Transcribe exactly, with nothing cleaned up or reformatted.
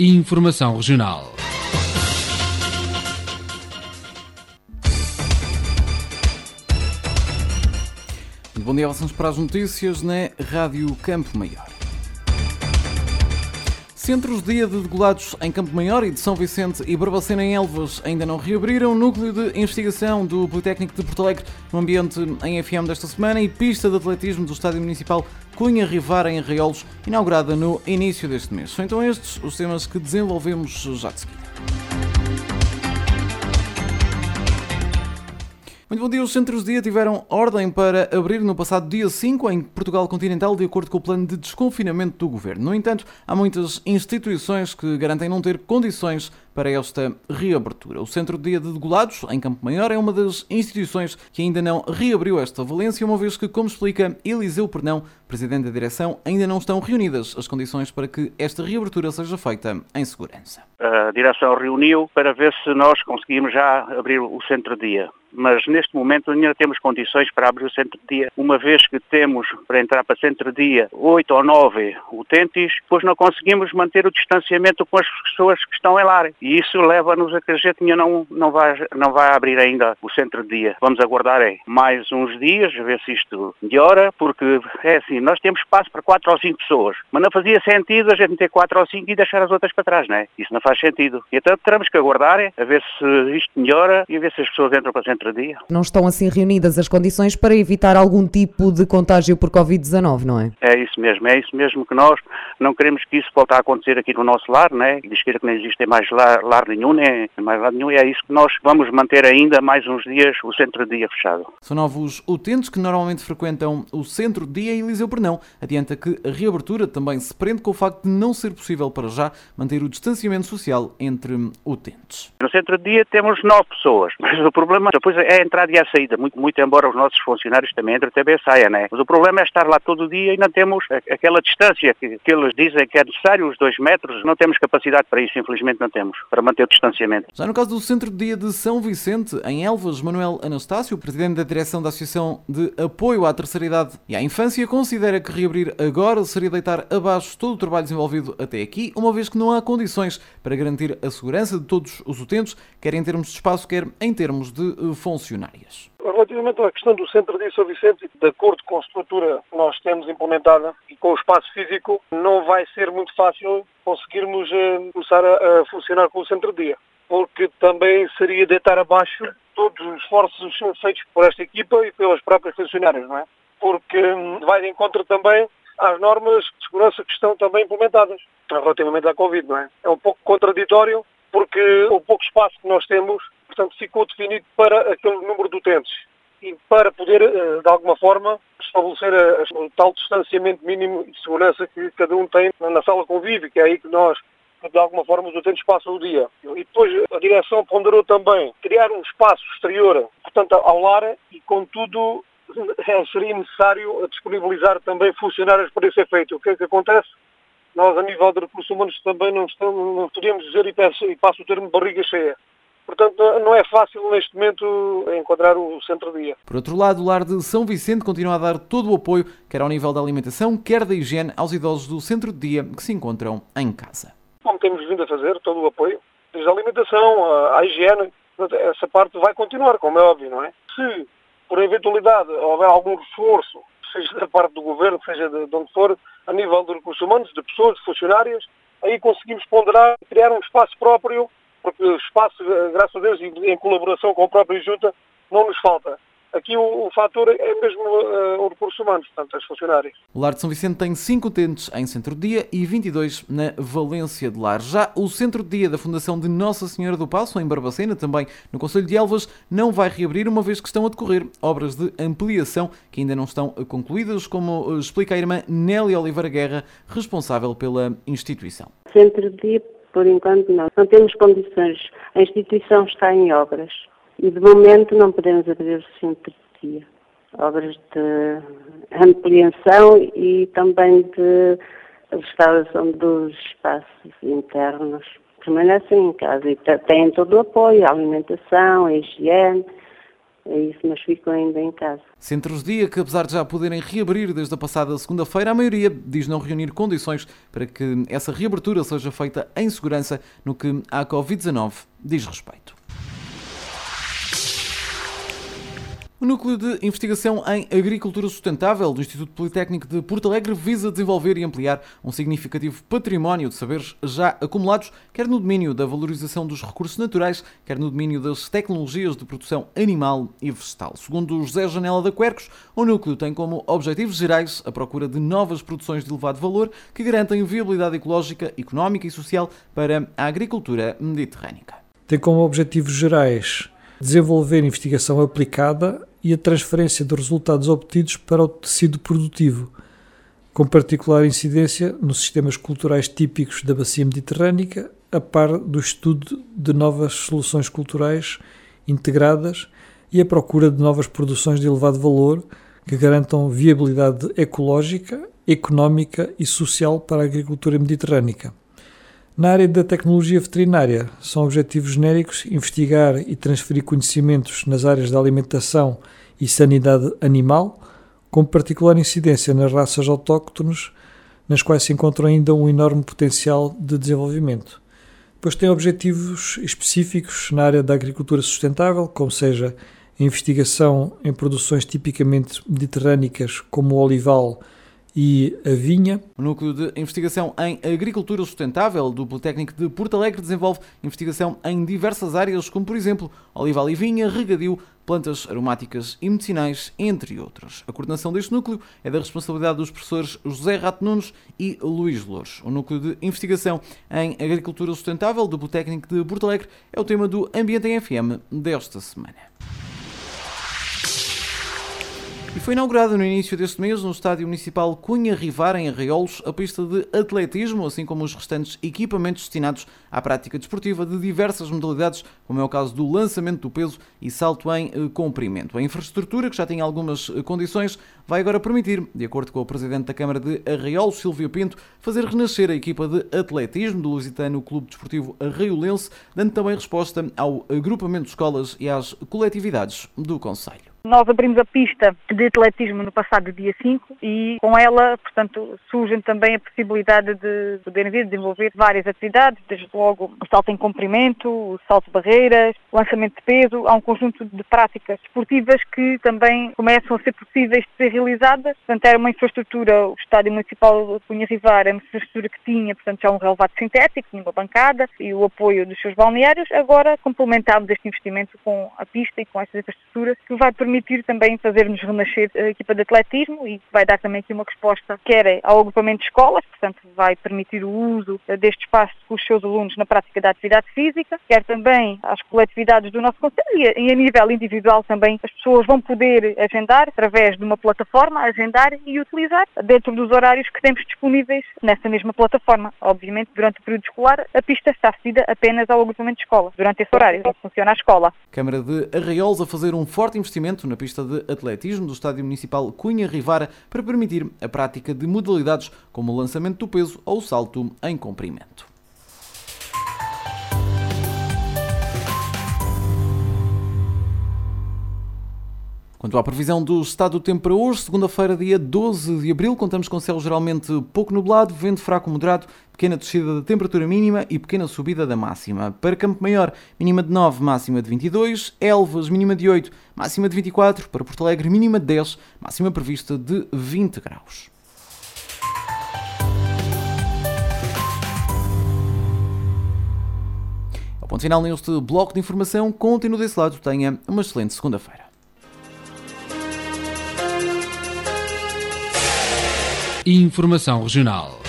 Informação Regional. Bom dia, vamos para as notícias na Rádio Campo Maior. Centros de dia de degolados em Campo Maior e de São Vicente e Barbacena em Elvas ainda não reabriram. Núcleo de investigação do Politécnico de Porto Alegre no ambiente em F M desta semana e pista de atletismo do Estádio Municipal Cunha Rivar em Arraiolos, inaugurada no início deste mês. São então estes os temas que desenvolvemos já de seguida. Muito bom dia. Os centros de dia tiveram ordem para abrir no passado dia cinco em Portugal continental, de acordo com o plano de desconfinamento do Governo. No entanto, há muitas instituições que garantem não ter condições para esta reabertura. O Centro de Dia de Degolados, em Campo Maior, é uma das instituições que ainda não reabriu esta valência, uma vez que, como explica Eliseu Pernão, presidente da direção, ainda não estão reunidas as condições para que esta reabertura seja feita em segurança. A direção reuniu para ver se nós conseguimos já abrir o Centro de Dia. Mas neste momento ainda temos condições para abrir o Centro de Dia, uma vez que temos para entrar para o Centro de Dia oito ou nove utentes, pois não conseguimos manter o distanciamento com as pessoas que estão em lar. E isso leva-nos a que a gente não, não, vai, não vai abrir ainda o Centro de Dia. Vamos aguardar é, mais uns dias, a ver se isto melhora, porque é assim, nós temos espaço para quatro ou cinco pessoas, mas não fazia sentido a gente ter quatro ou cinco e deixar as outras para trás, não é? Isso não faz sentido. E então teremos que aguardar é, a ver se isto melhora e a ver se as pessoas entram para o Centro de Dia. Não estão assim reunidas as condições para evitar algum tipo de contágio por covid dezanove, não é? É isso mesmo, é isso mesmo que nós não queremos que isso volte a acontecer aqui no nosso lar, né? Diz que não existe mais lar, lar nenhum, nem mais lar nenhum, e é isso que nós vamos manter ainda mais uns dias o Centro de Dia fechado. São novos utentes que normalmente frequentam o Centro de Dia e Eliseu Pernão adianta que a reabertura também se prende com o facto de não ser possível para já manter o distanciamento social entre utentes. No Centro de Dia temos nove pessoas, mas o problema depois é a entrada e a saída, muito, muito embora os nossos funcionários também entrem também saia, né? Mas o problema é estar lá todo dia e não temos aquela distância que, que eles dizem que é necessário, os dois metros, não temos capacidade para isso, infelizmente não temos, para manter o distanciamento. Já no caso do Centro de Dia de São Vicente, em Elvas, Manuel Anastácio, presidente da direção da Associação de Apoio à Terceira Idade e à Infância, considera que reabrir agora seria deitar abaixo todo o trabalho desenvolvido até aqui, uma vez que não há condições para garantir a segurança de todos os utentes, quer em termos de espaço, quer em termos de funcionárias. Relativamente à questão do Centro de São Vicente, de acordo com a estrutura que nós temos implementada e com o espaço físico, não vai ser muito fácil conseguirmos eh, começar a, a funcionar com o Centro de Dia, porque também seria deitar abaixo todos os esforços feitos por esta equipa e pelas próprias funcionárias, não é? Porque hum, vai de encontro também às normas de segurança que estão também implementadas relativamente à Covid, não é? É um pouco contraditório, porque o pouco espaço que nós temos, portanto, ficou definido para aquele número de utentes e para poder, de alguma forma, estabelecer o tal distanciamento mínimo de segurança que cada um tem na sala convívio, que é aí que nós, de alguma forma, os utentes passam o dia. E depois a direção ponderou também criar um espaço exterior, portanto, ao lar, e, contudo, seria necessário disponibilizar também funcionários para esse efeito. O que é que acontece? Nós, a nível de recursos humanos, também não, estamos, não podemos dizer, e, peço, e passo o termo, barriga cheia. Portanto, não é fácil neste momento encontrar o Centro de Dia. Por outro lado, o Lar de São Vicente continua a dar todo o apoio, quer ao nível da alimentação, quer da higiene, aos idosos do Centro de Dia que se encontram em casa. Como temos vindo a fazer, todo o apoio, desde a alimentação, à higiene, essa parte vai continuar, como é óbvio, não é? Se, por eventualidade, houver algum reforço, seja da parte do Governo, seja de onde for, a nível de recursos humanos, de pessoas, de funcionários, aí conseguimos ponderar e criar um espaço próprio, porque o espaço, graças a Deus, em colaboração com a própria Junta, não nos falta. Aqui o, o fator é mesmo uh, o recurso humano, portanto, as funcionárias. O Lar de São Vicente tem cinco utentes em Centro de Dia e vinte e dois na Valência de Lar. Já o Centro de Dia da Fundação de Nossa Senhora do Passo, em Barbacena, também no concelho de Elvas, não vai reabrir, uma vez que estão a decorrer obras de ampliação que ainda não estão concluídas, como explica a irmã Nélia Oliveira Guerra, responsável pela instituição. Centro de Dia, por enquanto, não. Não temos condições. A instituição está em obras. E, de momento, não podemos abrir o Centro de Dia. Obras de ampliação e também de restauração dos espaços internos. Permanecem em casa e têm todo o apoio, a alimentação, a higiene, É isso, mas fico ainda em casa. Centros-dia que, apesar de já poderem reabrir desde a passada segunda-feira, a maioria diz não reunir condições para que essa reabertura seja feita em segurança no que à covid dezanove diz respeito. O Núcleo de Investigação em Agricultura Sustentável do Instituto Politécnico de Porto Alegre visa desenvolver e ampliar um significativo património de saberes já acumulados, quer no domínio da valorização dos recursos naturais, quer no domínio das tecnologias de produção animal e vegetal. Segundo José Janela da Quercos, o núcleo tem como objetivos gerais a procura de novas produções de elevado valor que garantem viabilidade ecológica, económica e social para a agricultura mediterrânica. Tem como objetivos gerais desenvolver investigação aplicada e a transferência de resultados obtidos para o tecido produtivo, com particular incidência nos sistemas culturais típicos da bacia mediterrânica, a par do estudo de novas soluções culturais integradas e a procura de novas produções de elevado valor que garantam viabilidade ecológica, económica e social para a agricultura mediterrânica. Na área da tecnologia veterinária, são objetivos genéricos investigar e transferir conhecimentos nas áreas da alimentação e sanidade animal, com particular incidência nas raças autóctones, nas quais se encontra ainda um enorme potencial de desenvolvimento. Depois tem objetivos específicos na área da agricultura sustentável, como seja a investigação em produções tipicamente mediterrânicas, como o olival e a vinha. O Núcleo de Investigação em Agricultura Sustentável do Politécnico de Porto Alegre desenvolve investigação em diversas áreas, como por exemplo olival e vinha, regadio, plantas aromáticas e medicinais, entre outras. A coordenação deste núcleo é da responsabilidade dos professores José Rato Nunes e Luís Louros. O Núcleo de Investigação em Agricultura Sustentável do Politécnico de Porto Alegre é o tema do Ambiente em F M desta semana. E foi inaugurada no início deste mês, no Estádio Municipal Cunha Rivar, em Arraiolos, a pista de atletismo, assim como os restantes equipamentos destinados à prática desportiva de diversas modalidades, como é o caso do lançamento do peso e salto em comprimento. A infraestrutura, que já tinha algumas condições, vai agora permitir, de acordo com o Presidente da Câmara de Arraiolos, Silvia Pinto, fazer renascer a equipa de atletismo do Lusitano Clube Desportivo Arraiolense, dando também resposta ao agrupamento de escolas e às coletividades do concelho. Nós abrimos a pista de atletismo no passado dia cinco e com ela, portanto, surge também a possibilidade de poderem vir desenvolver várias atividades, desde logo o salto em comprimento, o salto de barreiras, o lançamento de peso. Há um conjunto de práticas esportivas que também começam a ser possíveis de ser realizadas. Portanto, era uma infraestrutura, o Estádio Municipal de Cunha Rivar, era uma infraestrutura que tinha, portanto, já um relevado sintético, tinha uma bancada e o apoio dos seus balneários. Agora complementámos este investimento com a pista e com esta infraestrutura que vai permitir permitir também fazer-nos renascer a equipa de atletismo e vai dar também aqui uma resposta, quer ao agrupamento de escolas, portanto vai permitir o uso deste espaço com os seus alunos na prática da atividade física, quer também às coletividades do nosso concelho e a nível individual também as pessoas vão poder agendar através de uma plataforma, agendar e utilizar dentro dos horários que temos disponíveis nessa mesma plataforma. Obviamente, durante o período escolar, a pista está cedida apenas ao agrupamento de escola, durante esse horário, onde funciona a escola. Câmara de Arraiolos a fazer um forte investimento na pista de atletismo do Estádio Municipal Cunha Rivara para permitir a prática de modalidades como o lançamento do peso ou o salto em comprimento. Quanto à previsão do estado do tempo para hoje, segunda-feira, dia doze de abril, contamos com céu geralmente pouco nublado, vento fraco moderado, pequena descida da temperatura mínima e pequena subida da máxima. Para Campo Maior, mínima de nove, máxima de vinte e dois, Elvas, mínima de oito, máxima de vinte e quatro, para Porto Alegre, mínima de dez, máxima prevista de vinte graus. Ao ponto final neste bloco de informação, continue desse lado, tenha uma excelente segunda-feira. Informação regional.